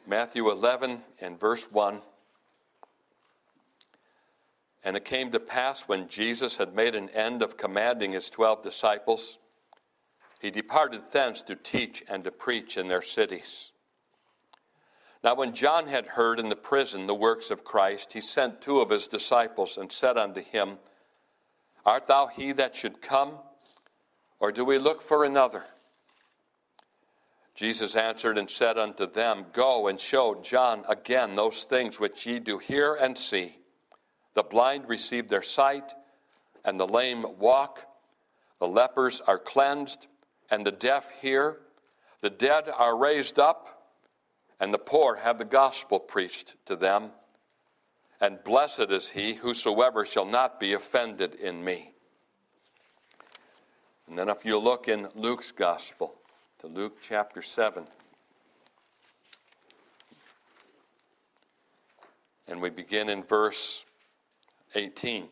Matthew 11 and verse 1. And it came to pass when Jesus had made an end of commanding his 12 disciples, he departed thence to teach and to preach in their cities. Now when John had heard in the prison the works of Christ, he sent 2 of his disciples and said unto him, Art thou he that should come, or do we look for another? Jesus answered and said unto them, Go and show John again those things which ye do hear and see. The blind receive their sight, and the lame walk. The lepers are cleansed, and the deaf hear. The dead are raised up, and the poor have the gospel preached to them. And blessed is he whosoever shall not be offended in me. And then if you look in Luke's gospel, to Luke chapter 7. And we begin in verse 18.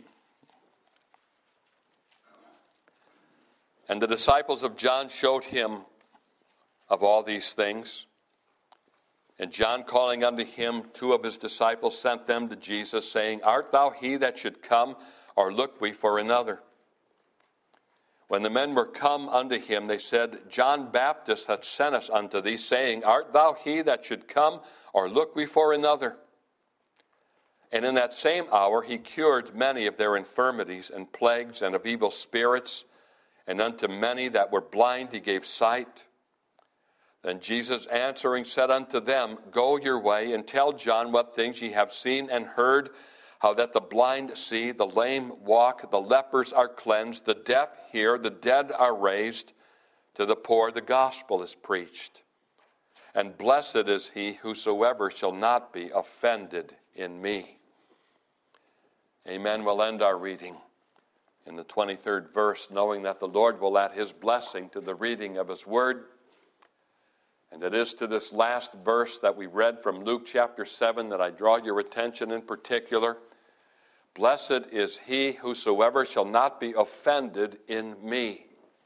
And the disciples of John showed him of all these things. And John, calling unto him 2 of his disciples, sent them to Jesus, saying, Art thou he that should come, or look we for another? When the men were come unto him, they said, John Baptist hath sent us unto thee, saying, Art thou he that should come, or look we for another? And in that same hour he cured many of their infirmities and plagues and of evil spirits, and unto many that were blind he gave sight. Then Jesus answering said unto them, Go your way, and tell John what things ye have seen and heard, how that the blind see, the lame walk, the lepers are cleansed, the deaf hear, the dead are raised, to the poor the gospel is preached. And blessed is he whosoever shall not be offended in me. Amen. We'll end our reading in the 23rd verse, knowing that the Lord will add his blessing to the reading of his word. And it is to this last verse that we read from Luke chapter 7 that I draw your attention in particular. Blessed is he whosoever shall not be offended in me.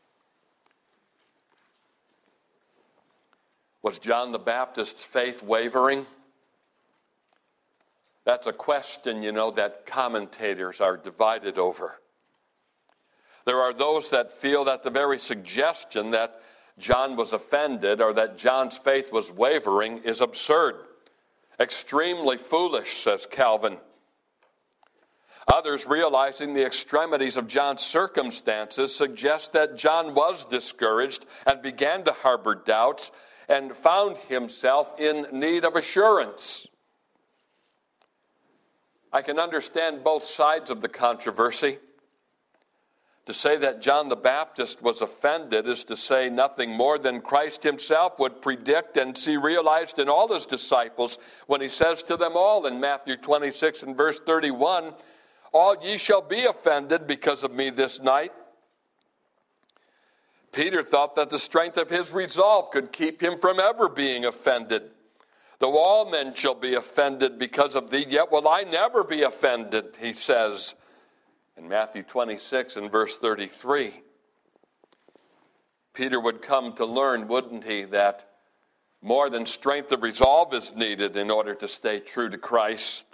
Was John the Baptist's faith wavering? That's a question, that commentators are divided over. There are those that feel that the very suggestion that John was offended or that John's faith was wavering is absurd. Extremely foolish, says Calvin. Others, realizing the extremities of John's circumstances, suggest that John was discouraged and began to harbor doubts and found himself in need of assurance. I can understand both sides of the controversy. To say that John the Baptist was offended is to say nothing more than Christ himself would predict and see realized in all his disciples when he says to them all in Matthew 26 and verse 31, All ye shall be offended because of me this night. Peter thought that the strength of his resolve could keep him from ever being offended. Though all men shall be offended because of thee, yet will I never be offended, he says in Matthew 26 and verse 33. Peter would come to learn, wouldn't he, that more than strength of resolve is needed in order to stay true to Christ.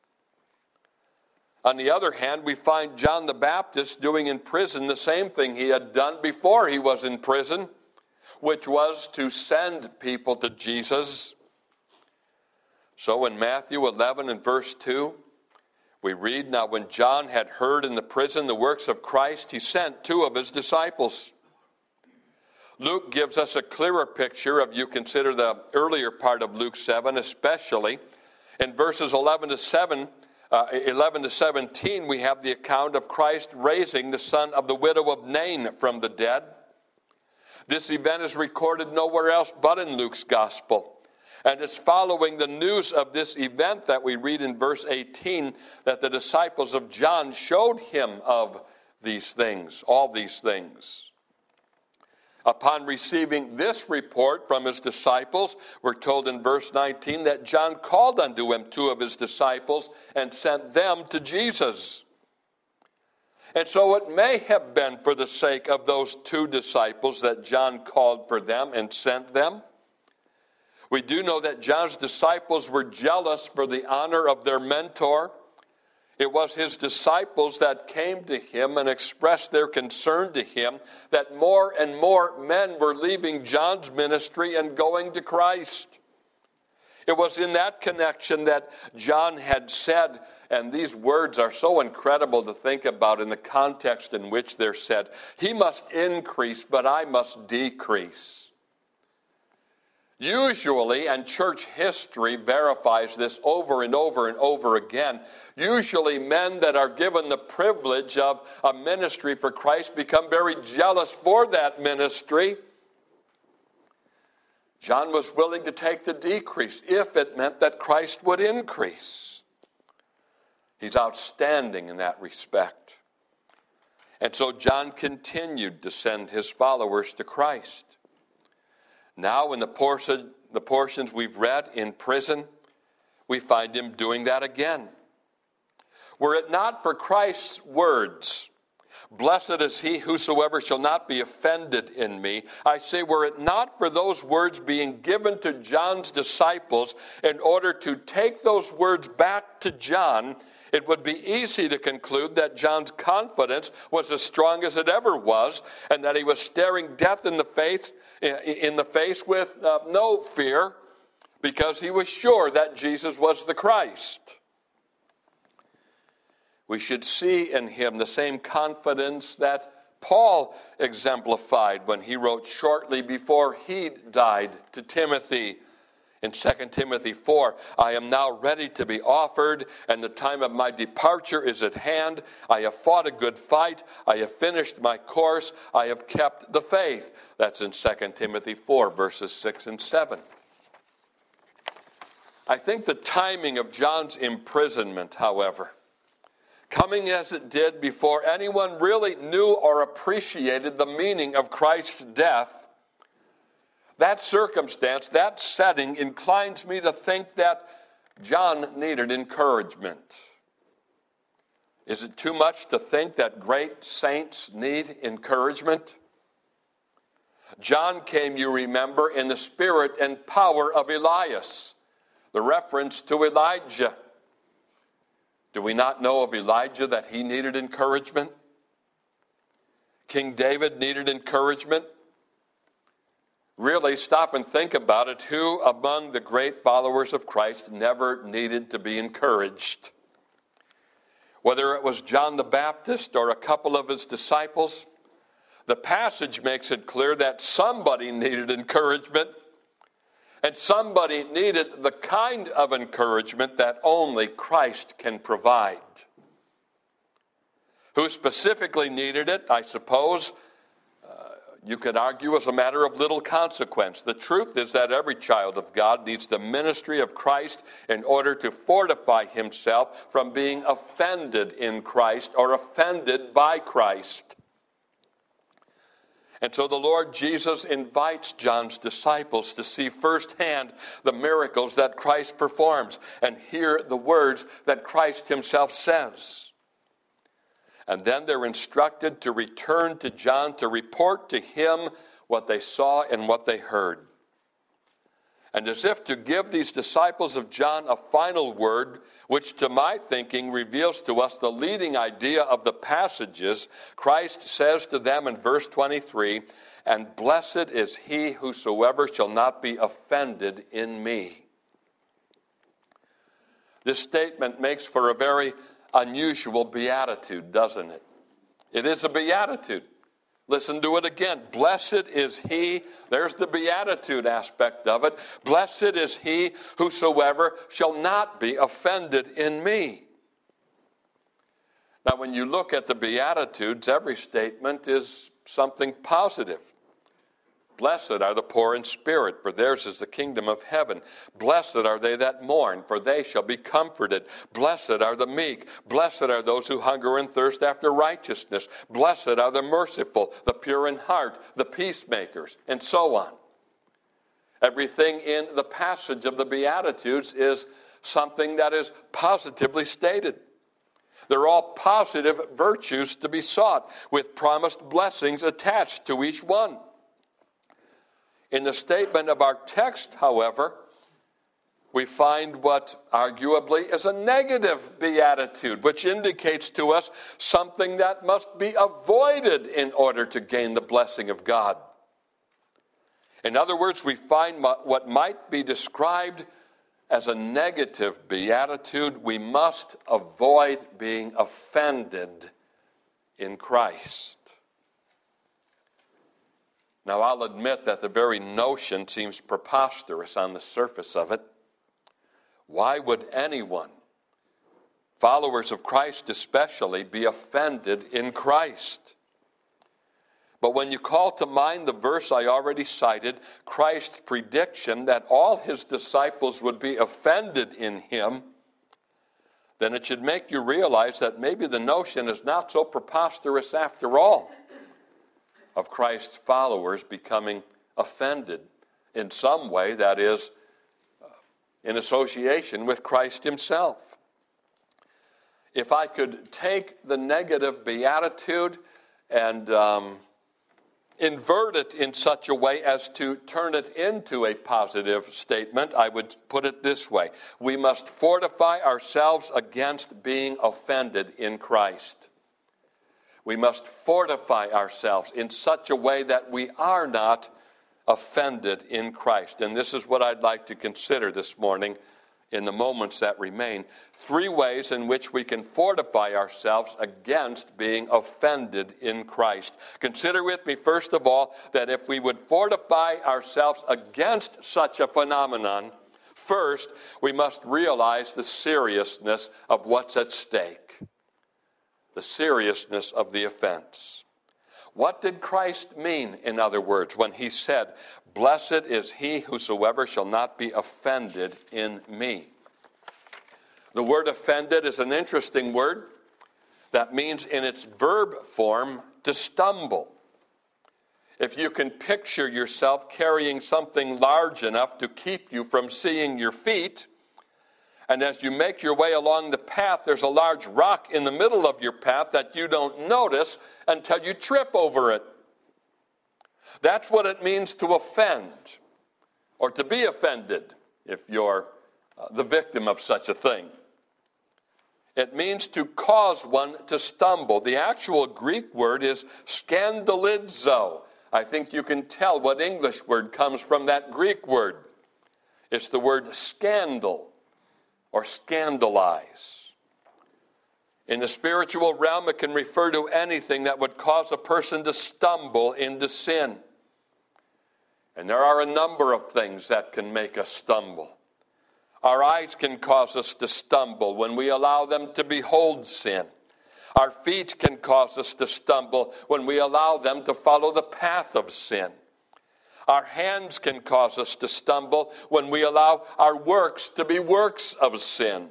On the other hand, we find John the Baptist doing in prison the same thing he had done before he was in prison, which was to send people to Jesus. So in Matthew 11 and verse 2, we read, Now when John had heard in the prison the works of Christ, he sent 2 of his disciples. Luke gives us a clearer picture of, you consider the earlier part of Luke 7, especially. In verses 11 to 17, we have the account of Christ raising the son of the widow of Nain from the dead. This event is recorded nowhere else but in Luke's gospel. And it's following the news of this event that we read in verse 18 that the disciples of John showed him of these things, all these things. Upon receiving this report from his disciples, we're told in verse 19 that John called unto him 2 of his disciples and sent them to Jesus. And so it may have been for the sake of those 2 disciples that John called for them and sent them. We do know that John's disciples were jealous for the honor of their mentor. It was his disciples that came to him and expressed their concern to him that more and more men were leaving John's ministry and going to Christ. It was in that connection that John had said, and these words are so incredible to think about in the context in which they're said, "He must increase, but I must decrease." Usually, and church history verifies this over and over and over again, usually men that are given the privilege of a ministry for Christ become very jealous for that ministry. John was willing to take the decrease if it meant that Christ would increase. He's outstanding in that respect. And so John continued to send his followers to Christ. Now in the portions we've read in prison, we find him doing that again. Were it not for Christ's words, "Blessed is he whosoever shall not be offended in me," I say, were it not for those words being given to John's disciples in order to take those words back to John, it would be easy to conclude that John's confidence was as strong as it ever was, and that he was staring death in the face with no fear, because he was sure that Jesus was the Christ. We should see in him the same confidence that Paul exemplified when he wrote shortly before he died to Timothy in 2 Timothy 4, "I am now ready to be offered, and the time of my departure is at hand. I have fought a good fight. I have finished my course. I have kept the faith." That's in 2 Timothy 4, verses 6 and 7. I think the timing of John's imprisonment, however, coming as it did before anyone really knew or appreciated the meaning of Christ's death, that circumstance, that setting, inclines me to think that John needed encouragement. Is it too much to think that great saints need encouragement? John came, you remember, in the spirit and power of Elias, the reference to Elijah. Do we not know of Elijah that he needed encouragement? King David needed encouragement. Really, stop and think about it. Who among the great followers of Christ never needed to be encouraged? Whether it was John the Baptist or a couple of his disciples, the passage makes it clear that somebody needed encouragement, and somebody needed the kind of encouragement that only Christ can provide. Who specifically needed it, I suppose, you could argue as a matter of little consequence. The truth is that every child of God needs the ministry of Christ in order to fortify himself from being offended in Christ or offended by Christ. And so the Lord Jesus invites John's disciples to see firsthand the miracles that Christ performs and hear the words that Christ himself says. And then they're instructed to return to John to report to him what they saw and what they heard. And as if to give these disciples of John a final word, which to my thinking reveals to us the leading idea of the passages, Christ says to them in verse 23, "And blessed is he whosoever shall not be offended in me." This statement makes for a very unusual beatitude, doesn't it? It is a beatitude. Listen to it again. Blessed is he, there's the beatitude aspect of it. Blessed is he whosoever shall not be offended in me. Now, when you look at the Beatitudes, every statement is something positive. Blessed are the poor in spirit, for theirs is the kingdom of heaven. Blessed are they that mourn, for they shall be comforted. Blessed are the meek. Blessed are those who hunger and thirst after righteousness. Blessed are the merciful, the pure in heart, the peacemakers, and so on. Everything in the passage of the Beatitudes is something that is positively stated. They're all positive virtues to be sought, with promised blessings attached to each one. In the statement of our text, however, we find what arguably is a negative beatitude, which indicates to us something that must be avoided in order to gain the blessing of God. In other words, we find what might be described as a negative beatitude. We must avoid being offended in Christ. Now, I'll admit that the very notion seems preposterous on the surface of it. Why would anyone, followers of Christ especially, be offended in Christ? But when you call to mind the verse I already cited, Christ's prediction that all his disciples would be offended in him, then it should make you realize that maybe the notion is not so preposterous after all of Christ's followers becoming offended in some way, that is, in association with Christ himself. If I could take the negative beatitude and invert it in such a way as to turn it into a positive statement, I would put it this way: we must fortify ourselves against being offended in Christ. We must fortify ourselves in such a way that we are not offended in Christ. And this is what I'd like to consider this morning in the moments that remain. 3 ways in which we can fortify ourselves against being offended in Christ. Consider with me, first of all, that if we would fortify ourselves against such a phenomenon, first, we must realize the seriousness of what's at stake. The seriousness of the offense. What did Christ mean, in other words, when he said, "Blessed is he whosoever shall not be offended in me"? The word offended is an interesting word that means in its verb form to stumble. If you can picture yourself carrying something large enough to keep you from seeing your feet, and as you make your way along the path, there's a large rock in the middle of your path that you don't notice until you trip over it. That's what it means to offend, or to be offended, if you're the victim of such a thing. It means to cause one to stumble. The actual Greek word is scandalizo. I think you can tell what English word comes from that Greek word. It's the word scandal, or scandalize. In the spiritual realm, it can refer to anything that would cause a person to stumble into sin. And there are a number of things that can make us stumble. Our eyes can cause us to stumble when we allow them to behold sin. Our feet can cause us to stumble when we allow them to follow the path of sin. Our hands can cause us to stumble when we allow our works to be works of sin.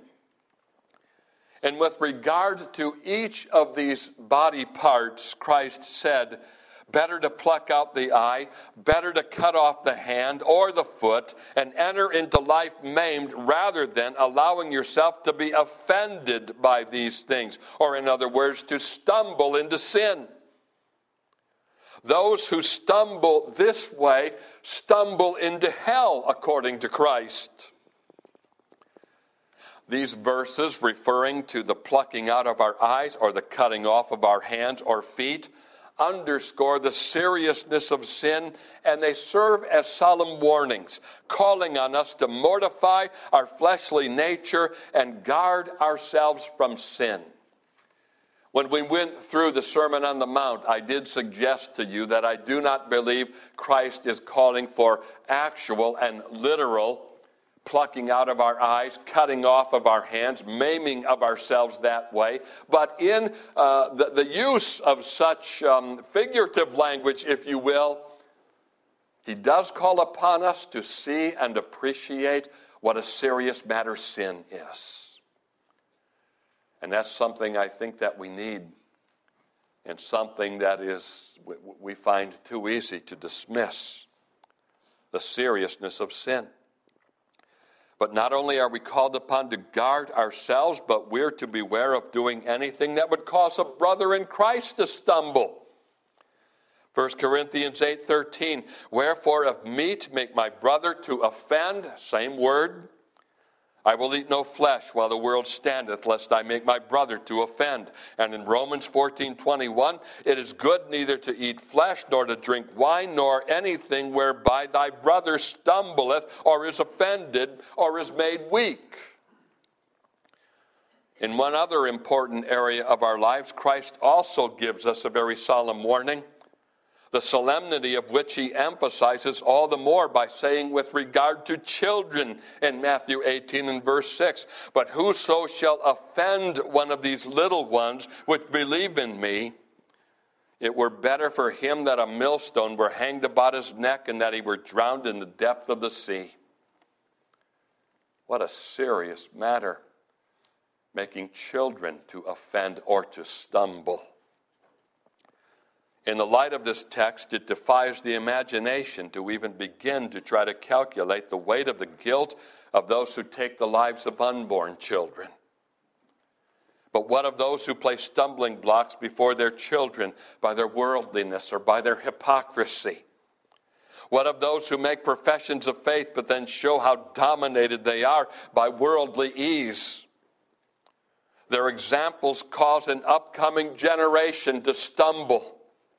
And with regard to each of these body parts, Christ said, better to pluck out the eye, better to cut off the hand or the foot, and enter into life maimed, rather than allowing yourself to be offended by these things, or in other words, to stumble into sin. Those who stumble this way stumble into hell, according to Christ. These verses, referring to the plucking out of our eyes or the cutting off of our hands or feet, underscore the seriousness of sin, and they serve as solemn warnings, calling on us to mortify our fleshly nature and guard ourselves from sin. When we went through the Sermon on the Mount, I did suggest to you that I do not believe Christ is calling for actual and literal plucking out of our eyes, cutting off of our hands, maiming of ourselves that way. But in the use of such figurative language, if you will, he does call upon us to see and appreciate what a serious matter sin is. And that's something I think that we need, and something that we find too easy to dismiss, the seriousness of sin. But not only are we called upon to guard ourselves, but we're to beware of doing anything that would cause a brother in Christ to stumble. 1 Corinthians 8:13, wherefore if meat make my brother to offend, same word, I will eat no flesh while the world standeth, lest I make my brother to offend. And in Romans 14:21, it is good neither to eat flesh, nor to drink wine, nor anything whereby thy brother stumbleth, or is offended, or is made weak. In one other important area of our lives, Christ also gives us a very solemn warning, the solemnity of which he emphasizes all the more by saying with regard to children in Matthew 18 and verse 6, but whoso shall offend one of these little ones which believe in me, it were better for him that a millstone were hanged about his neck and that he were drowned in the depth of the sea. What a serious matter, making children to offend or to stumble. In the light of this text, it defies the imagination to even begin to try to calculate the weight of the guilt of those who take the lives of unborn children. But what of those who place stumbling blocks before their children by their worldliness or by their hypocrisy? What of those who make professions of faith but then show how dominated they are by worldly ease? Their examples cause an upcoming generation to stumble.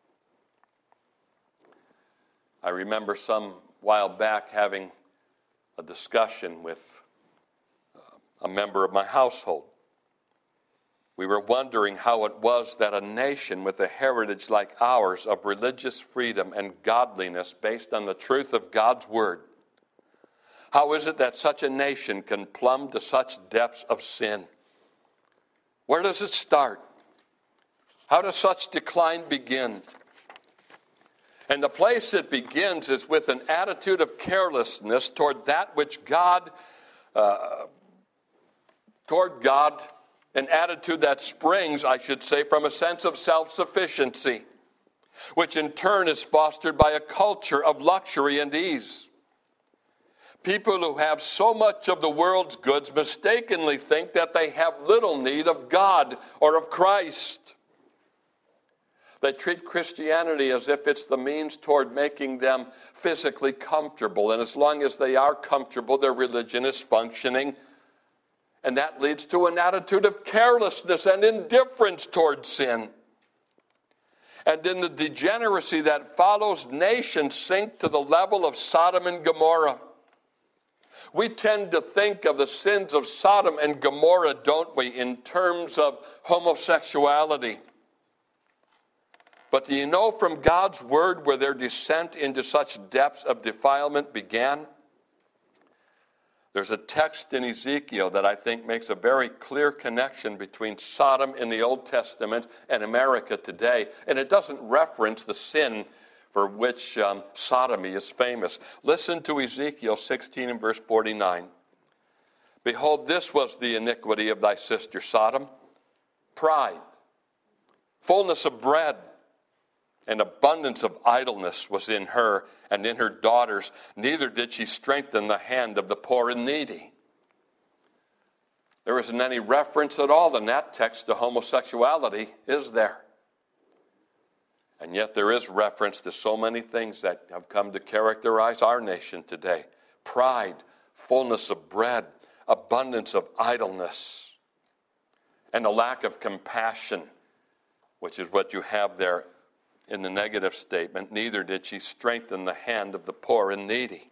I remember some while back having a discussion with a member of my household. We were wondering how it was that a nation with a heritage like ours of religious freedom and godliness based on the truth of God's Word, how is it that such a nation can plumb to such depths of sin? Where does it start? How does such decline begin? And the place it begins is with an attitude of carelessness toward that which toward God, an attitude that springs, I should say, from a sense of self-sufficiency, which in turn is fostered by a culture of luxury and ease. People who have so much of the world's goods mistakenly think that they have little need of God or of Christ. They treat Christianity as if it's the means toward making them physically comfortable. And as long as they are comfortable, their religion is functioning. And that leads to an attitude of carelessness and indifference toward sin. And in the degeneracy that follows, nations sink to the level of Sodom and Gomorrah. We tend to think of the sins of Sodom and Gomorrah, don't we, in terms of homosexuality. But do you know from God's Word where their descent into such depths of defilement began? There's a text in Ezekiel that I think makes a very clear connection between Sodom in the Old Testament and America today. And it doesn't reference the sin for which sodomy is famous. Listen to Ezekiel 16 and verse 49. Behold, this was the iniquity of thy sister Sodom, pride, fullness of bread, and abundance of idleness was in her and in her daughters. Neither did she strengthen the hand of the poor and needy. There isn't any reference at all in that text to homosexuality, is there? And yet there is reference to so many things that have come to characterize our nation today. Pride, fullness of bread, abundance of idleness, and a lack of compassion, which is what you have there in the negative statement. Neither did she strengthen the hand of the poor and needy.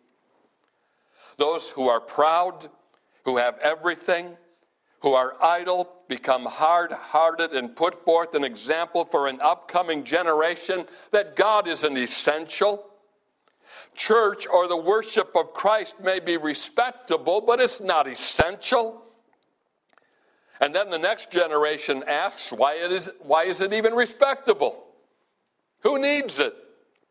Those who are proud, who have everything, who are idle, become hard-hearted and put forth an example for an upcoming generation that God isn't essential. Church or the worship of Christ may be respectable, but it's not essential. And then the next generation asks, why is it even respectable? Who needs it?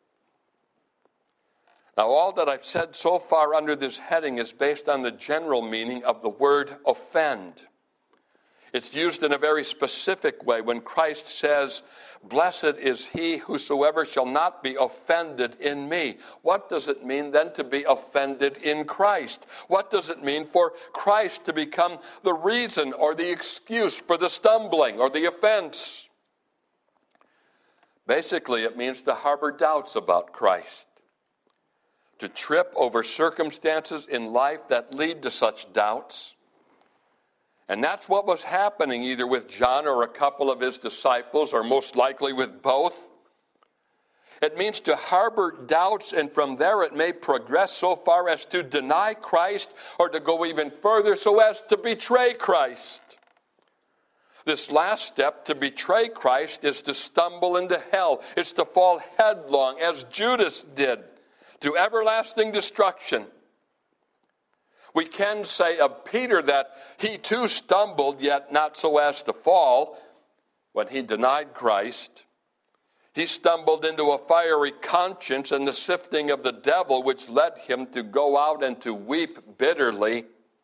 Now, all that I've said so far under this heading is based on the general meaning of the word offend. It's used in a very specific way when Christ says, blessed is he whosoever shall not be offended in me. What does it mean then to be offended in Christ? What does it mean for Christ to become the reason or the excuse for the stumbling or the offense? Basically, it means to harbor doubts about Christ, to trip over circumstances in life that lead to such doubts. And that's what was happening either with John or a couple of his disciples, or most likely with both. It means to harbor doubts, and from there it may progress so far as to deny Christ, or to go even further so as to betray Christ. This last step, to betray Christ, is to stumble into hell. It's to fall headlong, as Judas did, to everlasting destruction. We can say of Peter that he too stumbled, yet not so as to fall, when he denied Christ. He stumbled into a fiery conscience and the sifting of the devil, which led him to go out and to weep bitterly.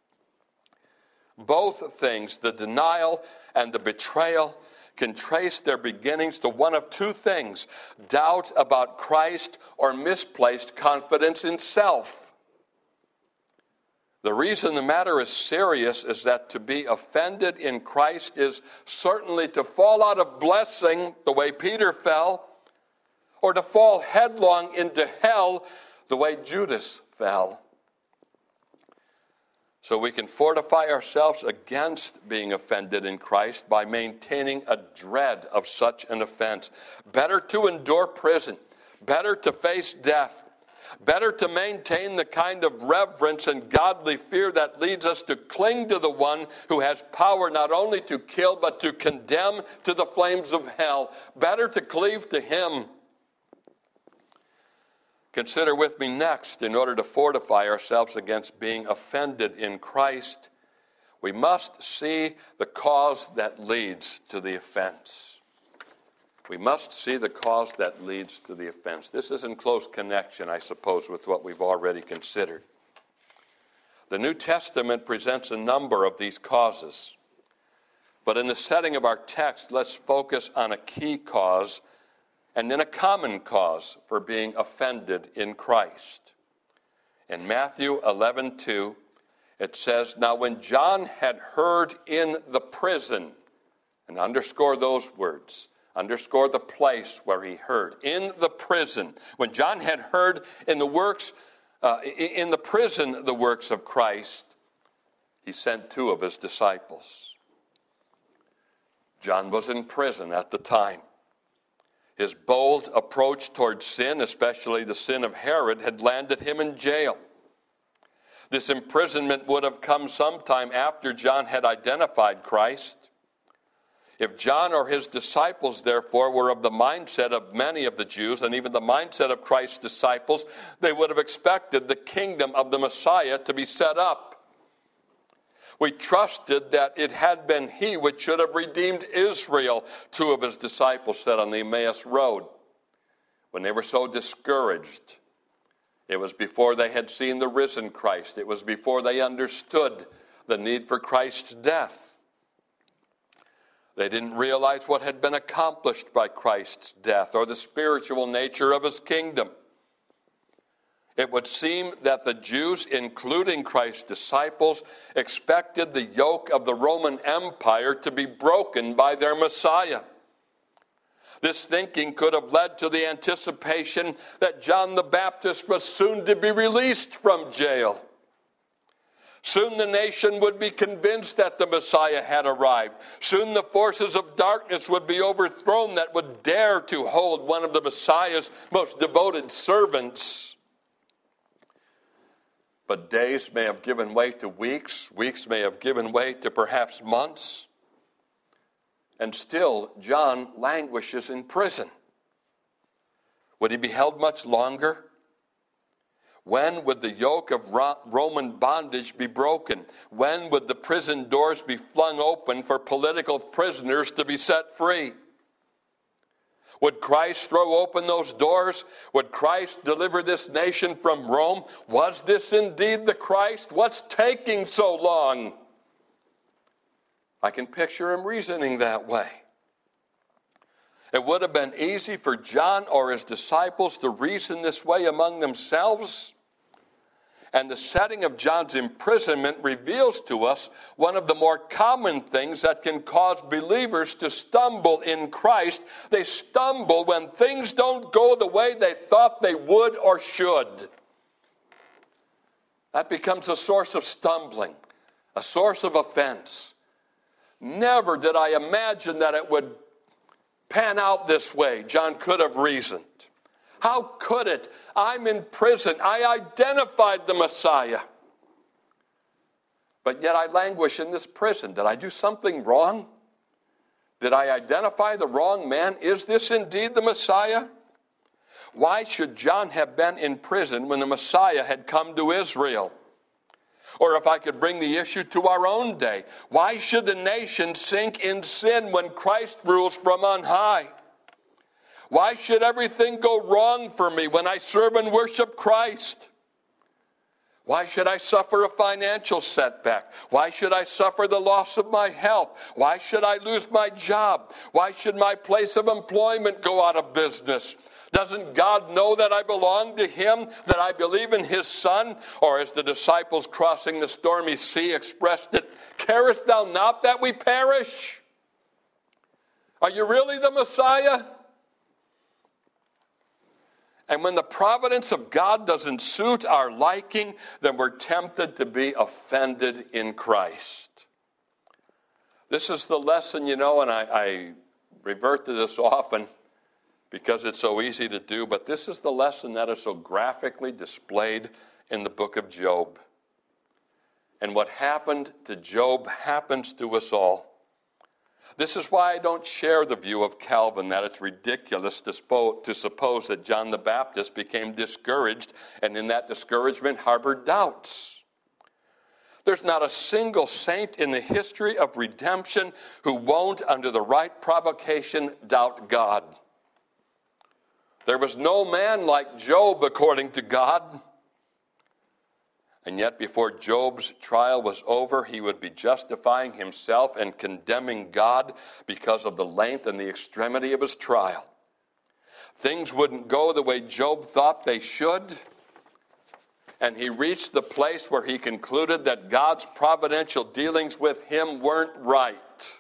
Both things, the denial and the betrayal, can trace their beginnings to one of two things: doubt about Christ or misplaced confidence in self. The reason the matter is serious is that to be offended in Christ is certainly to fall out of blessing the way Peter fell, or to fall headlong into hell the way Judas fell. So we can fortify ourselves against being offended in Christ by maintaining a dread of such an offense. Better to endure prison, better to face death, better to maintain the kind of reverence and godly fear that leads us to cling to the one who has power not only to kill but to condemn to the flames of hell. Better to cleave to him. Consider with me next, in order to fortify ourselves against being offended in Christ, we must see the cause that leads to the offense. We must see the cause that leads to the offense. This is in close connection, I suppose, with what we've already considered. The New Testament presents a number of these causes. But in the setting of our text, let's focus on a key cause and then a common cause for being offended in Christ. In Matthew 11:2, it says, "Now when John had heard in the prison," and underscore those words, underscore the place where he heard, in the prison. When John had heard in the prison the works of Christ, he sent two of his disciples. John was in prison at the time. His bold approach towards sin, especially the sin of Herod, had landed him in jail. This imprisonment would have come sometime after John had identified Christ. If John or his disciples, therefore, were of the mindset of many of the Jews, and even the mindset of Christ's disciples, they would have expected the kingdom of the Messiah to be set up. We trusted that it had been he which should have redeemed Israel, two of his disciples said on the Emmaus Road when they were so discouraged. It was before they had seen the risen Christ. It was before they understood the need for Christ's death. They didn't realize what had been accomplished by Christ's death or the spiritual nature of his kingdom. It would seem that the Jews, including Christ's disciples, expected the yoke of the Roman Empire to be broken by their Messiah. This thinking could have led to the anticipation that John the Baptist was soon to be released from jail. Soon the nation would be convinced that the Messiah had arrived. Soon the forces of darkness would be overthrown that would dare to hold one of the Messiah's most devoted servants. But days may have given way to weeks. Weeks may have given way to perhaps months. And still, John languishes in prison. Would he be held much longer? When would the yoke of Roman bondage be broken? When would the prison doors be flung open for political prisoners to be set free? Would Christ throw open those doors? Would Christ deliver this nation from Rome? Was this indeed the Christ? What's taking so long? I can picture him reasoning that way. It would have been easy for John or his disciples to reason this way among themselves. And the setting of John's imprisonment reveals to us one of the more common things that can cause believers to stumble in Christ. They stumble when things don't go the way they thought they would or should. That becomes a source of stumbling, a source of offense. Never did I imagine that it would pan out this way, John could have reasoned. How could it? I'm in prison. I identified the Messiah. But yet I languish in this prison. Did I do something wrong? Did I identify the wrong man? Is this indeed the Messiah? Why should John have been in prison when the Messiah had come to Israel? Or if I could bring the issue to our own day, why should the nation sink in sin when Christ rules from on high? Why should everything go wrong for me when I serve and worship Christ? Why should I suffer a financial setback? Why should I suffer the loss of my health? Why should I lose my job? Why should my place of employment go out of business? Doesn't God know that I belong to Him, that I believe in His Son? Or as the disciples crossing the stormy sea expressed it, carest thou not that we perish? Are you really the Messiah? And when the providence of God doesn't suit our liking, then we're tempted to be offended in Christ. This is the lesson, and I revert to this often because it's so easy to do, but this is the lesson that is so graphically displayed in the book of Job. And what happened to Job happens to us all. This is why I don't share the view of Calvin that it's ridiculous to suppose that John the Baptist became discouraged and in that discouragement harbored doubts. There's not a single saint in the history of redemption who won't, under the right provocation, doubt God. There was no man like Job according to God. And yet before Job's trial was over, he would be justifying himself and condemning God because of the length and the extremity of his trial. Things wouldn't go the way Job thought they should. And he reached the place where he concluded that God's providential dealings with him weren't right.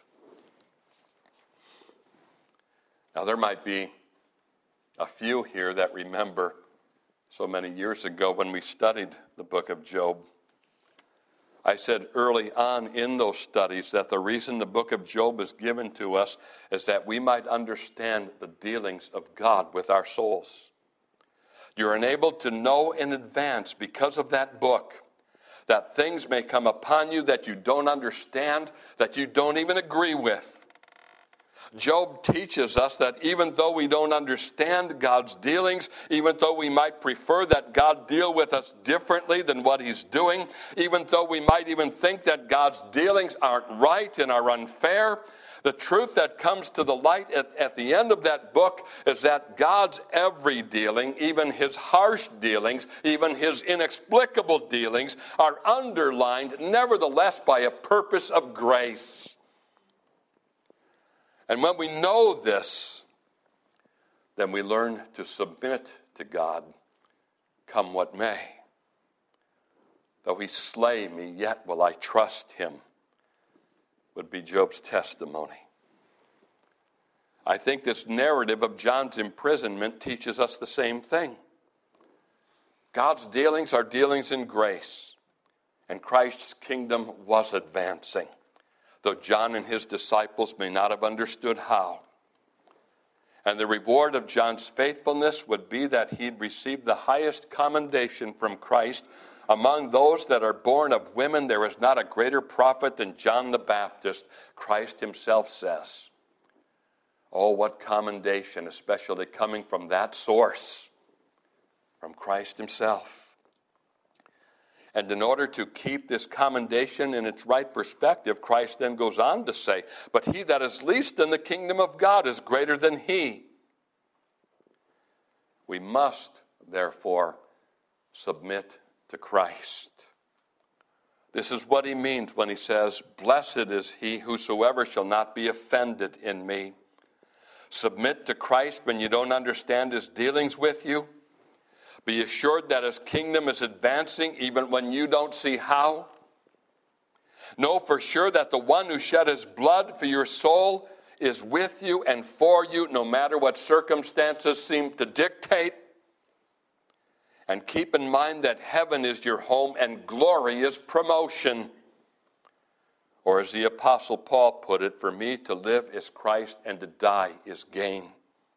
Now there might be a few here that remember so many years ago when we studied the book of Job. I said early on in those studies that the reason the book of Job is given to us is that we might understand the dealings of God with our souls. You're enabled to know in advance because of that book that things may come upon you that you don't understand, that you don't even agree with. Job teaches us that even though we don't understand God's dealings, even though we might prefer that God deal with us differently than what He's doing, even though we might even think that God's dealings aren't right and are unfair, the truth that comes to the light at the end of that book is that God's every dealing, even His harsh dealings, even His inexplicable dealings, are underlined nevertheless by a purpose of grace. And when we know this, then we learn to submit to God, come what may. Though He slay me, yet will I trust Him, would be Job's testimony. I think this narrative of John's imprisonment teaches us the same thing. God's dealings are dealings in grace, and Christ's kingdom was advancing, though John and his disciples may not have understood how. And the reward of John's faithfulness would be that he'd receive the highest commendation from Christ. Among those that are born of women, there is not a greater prophet than John the Baptist, Christ Himself says. Oh, what commendation, especially coming from that source, from Christ Himself. And in order to keep this commendation in its right perspective, Christ then goes on to say, but he that is least in the kingdom of God is greater than he. We must, therefore, submit to Christ. This is what he means when he says, blessed is he whosoever shall not be offended in me. Submit to Christ when you don't understand his dealings with you. Be assured that his kingdom is advancing even when you don't see how. Know for sure that the one who shed his blood for your soul is with you and for you, no matter what circumstances seem to dictate. And keep in mind that heaven is your home and glory is promotion. Or as the Apostle Paul put it, for me to live is Christ and to die is gain.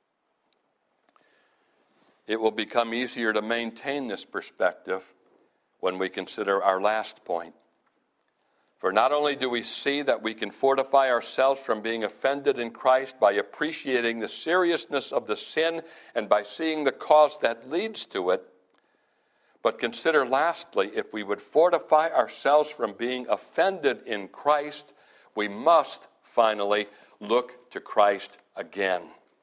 It will become easier to maintain this perspective when we consider our last point. For not only do we see that we can fortify ourselves from being offended in Christ by appreciating the seriousness of the sin and by seeing the cause that leads to it, but consider lastly, if we would fortify ourselves from being offended in Christ, we must finally look to Christ again.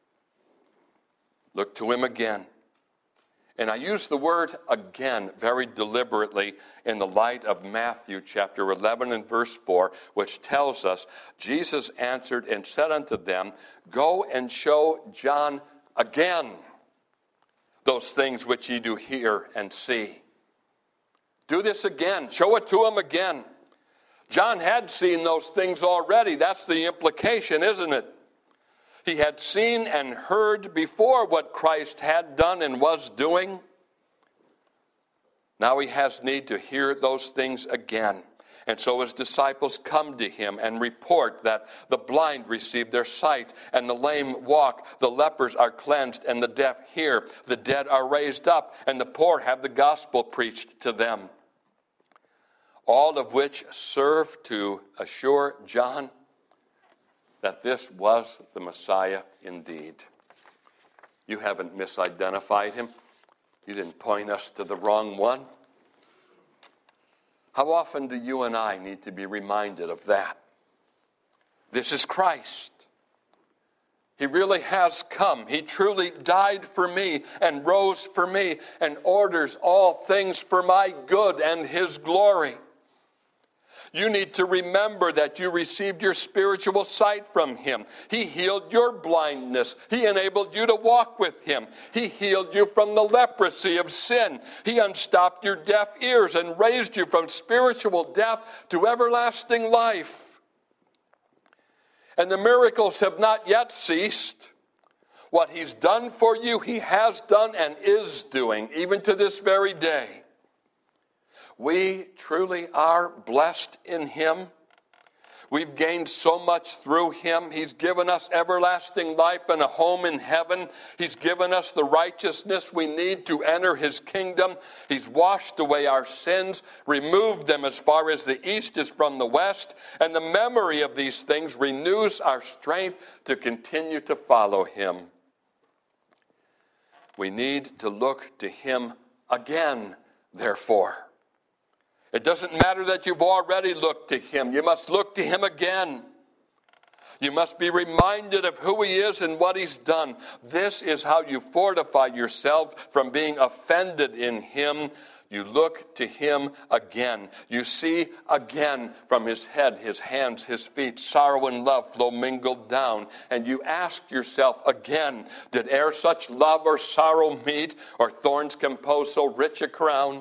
Look to him again. And I use the word again very deliberately in the light of Matthew chapter 11 and verse 4, which tells us, Jesus answered and said unto them, go and show John again those things which ye do hear and see. Do this again. Show it to him again. John had seen those things already. That's the implication, isn't it? He had seen and heard before what Christ had done and was doing. Now he has need to hear those things again. And so his disciples come to him and report that the blind receive their sight, and the lame walk, the lepers are cleansed, and the deaf hear, the dead are raised up, and the poor have the gospel preached to them. All of which serve to assure John that this was the Messiah indeed. You haven't misidentified him. You didn't point us to the wrong one. How often do you and I need to be reminded of that? This is Christ. He really has come. He truly died for me and rose for me and orders all things for my good and his glory. You need to remember that you received your spiritual sight from him. He healed your blindness. He enabled you to walk with him. He healed you from the leprosy of sin. He unstopped your deaf ears and raised you from spiritual death to everlasting life. And the miracles have not yet ceased. What he's done for you, he has done and is doing, even to this very day. We truly are blessed in him. We've gained so much through him. He's given us everlasting life and a home in heaven. He's given us the righteousness we need to enter his kingdom. He's washed away our sins, removed them as far as the east is from the west, and the memory of these things renews our strength to continue to follow him. We need to look to him again, therefore. It doesn't matter that you've already looked to him. You must look to him again. You must be reminded of who he is and what he's done. This is how you fortify yourself from being offended in him. You look to him again. You see again from his head, his hands, his feet, sorrow and love flow mingled down. And you ask yourself again, did e'er such love or sorrow meet, or thorns compose so rich a crown?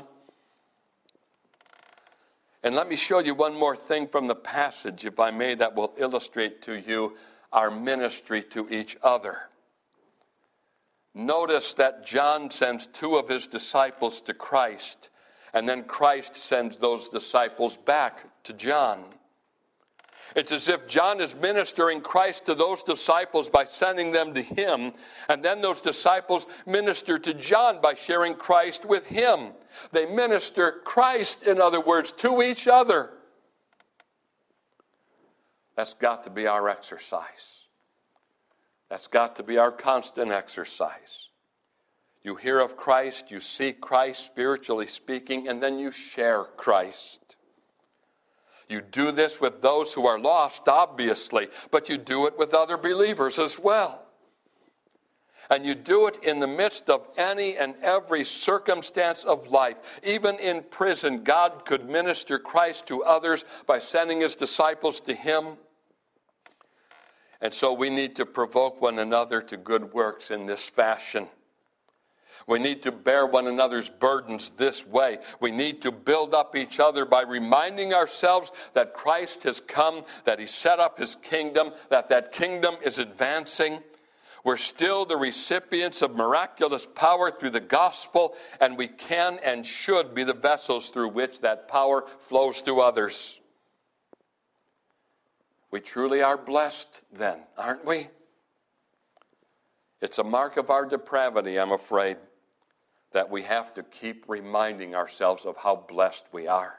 And let me show you one more thing from the passage, if I may, that will illustrate to you our ministry to each other. Notice that John sends two of his disciples to Christ, and then Christ sends those disciples back to John. It's as if John is ministering Christ to those disciples by sending them to him, and then those disciples minister to John by sharing Christ with him. They minister Christ, in other words, to each other. That's got to be our exercise. That's got to be our constant exercise. You hear of Christ, you see Christ spiritually speaking, and then you share Christ. You do this with those who are lost, obviously, but you do it with other believers as well. And you do it in the midst of any and every circumstance of life. Even in prison, God could minister Christ to others by sending his disciples to him. And so we need to provoke one another to good works in this fashion. We need to bear one another's burdens this way. We need to build up each other by reminding ourselves that Christ has come, that he set up his kingdom, that kingdom is advancing. We're still the recipients of miraculous power through the gospel, and we can and should be the vessels through which that power flows to others. We truly are blessed then, aren't we? It's a mark of our depravity, I'm afraid, that we have to keep reminding ourselves of how blessed we are.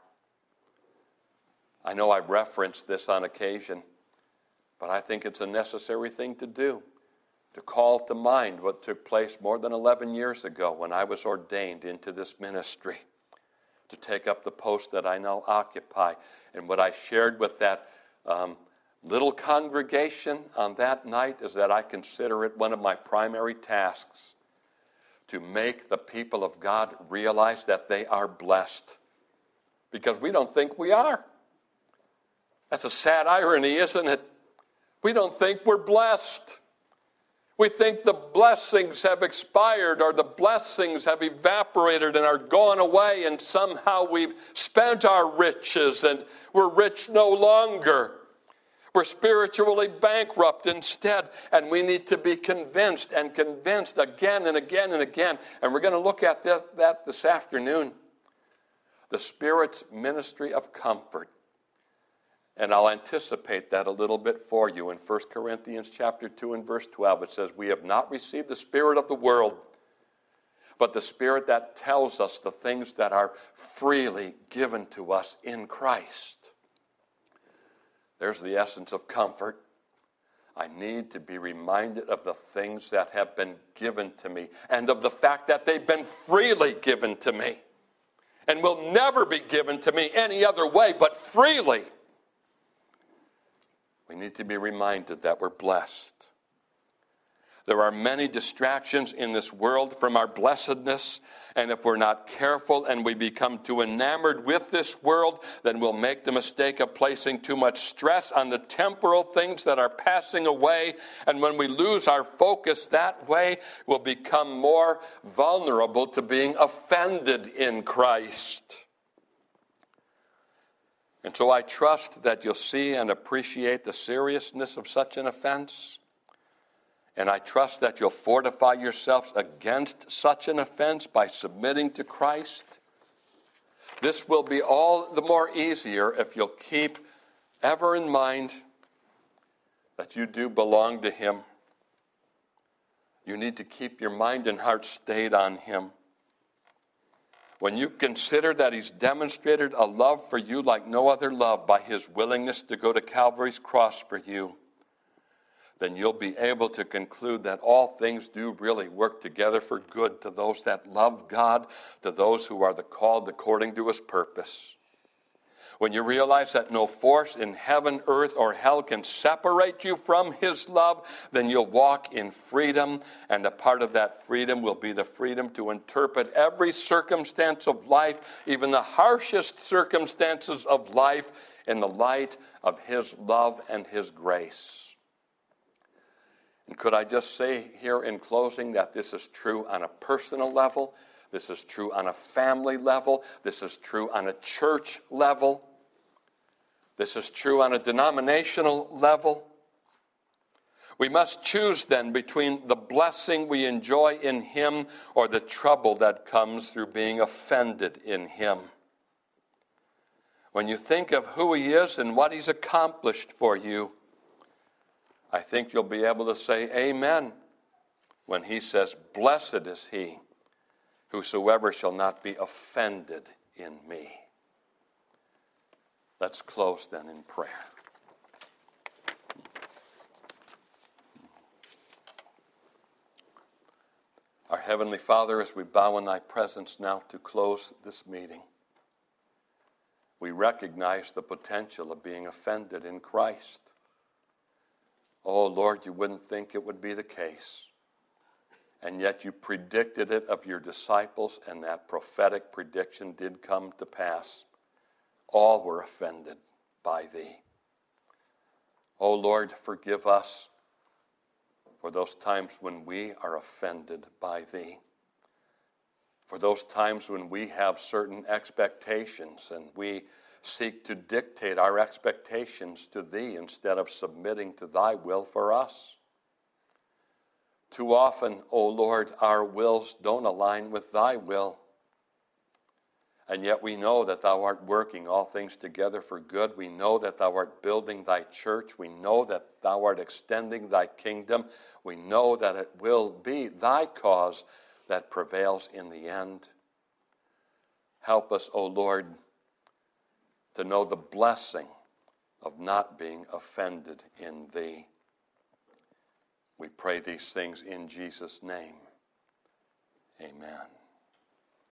I know I've referenced this on occasion, but I think it's a necessary thing to do, to call to mind what took place more than 11 years ago when I was ordained into this ministry, to take up the post that I now occupy. And what I shared with that little congregation on that night is that I consider it one of my primary tasks to make the people of God realize that they are blessed, because we don't think we are. That's a sad irony, isn't it? We don't think we're blessed. We think the blessings have expired, or the blessings have evaporated and are gone away, and somehow we've spent our riches and we're rich no longer. We're spiritually bankrupt instead, and we need to be convinced again and again and again. And we're going to look at that this afternoon. The Spirit's ministry of comfort. And I'll anticipate that a little bit for you. In 1 Corinthians chapter 2 and verse 12, it says, "We have not received the spirit of the world, but the Spirit that tells us the things that are freely given to us in Christ." There's the essence of comfort. I need to be reminded of the things that have been given to me, and of the fact that they've been freely given to me, and will never be given to me any other way but freely. We need to be reminded that we're blessed. There are many distractions in this world from our blessedness, and if we're not careful and we become too enamored with this world, then we'll make the mistake of placing too much stress on the temporal things that are passing away, and when we lose our focus that way, we'll become more vulnerable to being offended in Christ. And so I trust that you'll see and appreciate the seriousness of such an offense. And I trust that you'll fortify yourselves against such an offense by submitting to Christ. This will be all the more easier if you'll keep ever in mind that you do belong to him. You need to keep your mind and heart stayed on him. When you consider that he's demonstrated a love for you like no other love by his willingness to go to Calvary's cross for you, then you'll be able to conclude that all things do really work together for good to those that love God, to those who are the called according to his purpose. When you realize that no force in heaven, earth, or hell can separate you from his love, then you'll walk in freedom, and a part of that freedom will be the freedom to interpret every circumstance of life, even the harshest circumstances of life, in the light of his love and his grace. And could I just say here in closing that this is true on a personal level, this is true on a family level, this is true on a church level, this is true on a denominational level. We must choose then between the blessing we enjoy in him or the trouble that comes through being offended in him. When you think of who he is and what he's accomplished for you, I think you'll be able to say amen when he says, "Blessed is he whosoever shall not be offended in me." Let's close then in prayer. Our Heavenly Father, as we bow in thy presence now to close this meeting, we recognize the potential of being offended in Christ. Oh, Lord, you wouldn't think it would be the case. And yet you predicted it of your disciples, and that prophetic prediction did come to pass. All were offended by thee. Oh, Lord, forgive us for those times when we are offended by thee. For those times when we have certain expectations and we seek to dictate our expectations to Thee instead of submitting to Thy will for us. Too often, O Lord, our wills don't align with Thy will. And yet we know that Thou art working all things together for good. We know that Thou art building Thy church. We know that Thou art extending Thy kingdom. We know that it will be Thy cause that prevails in the end. Help us, O Lord, to know the blessing of not being offended in Thee. We pray these things in Jesus' name. Amen.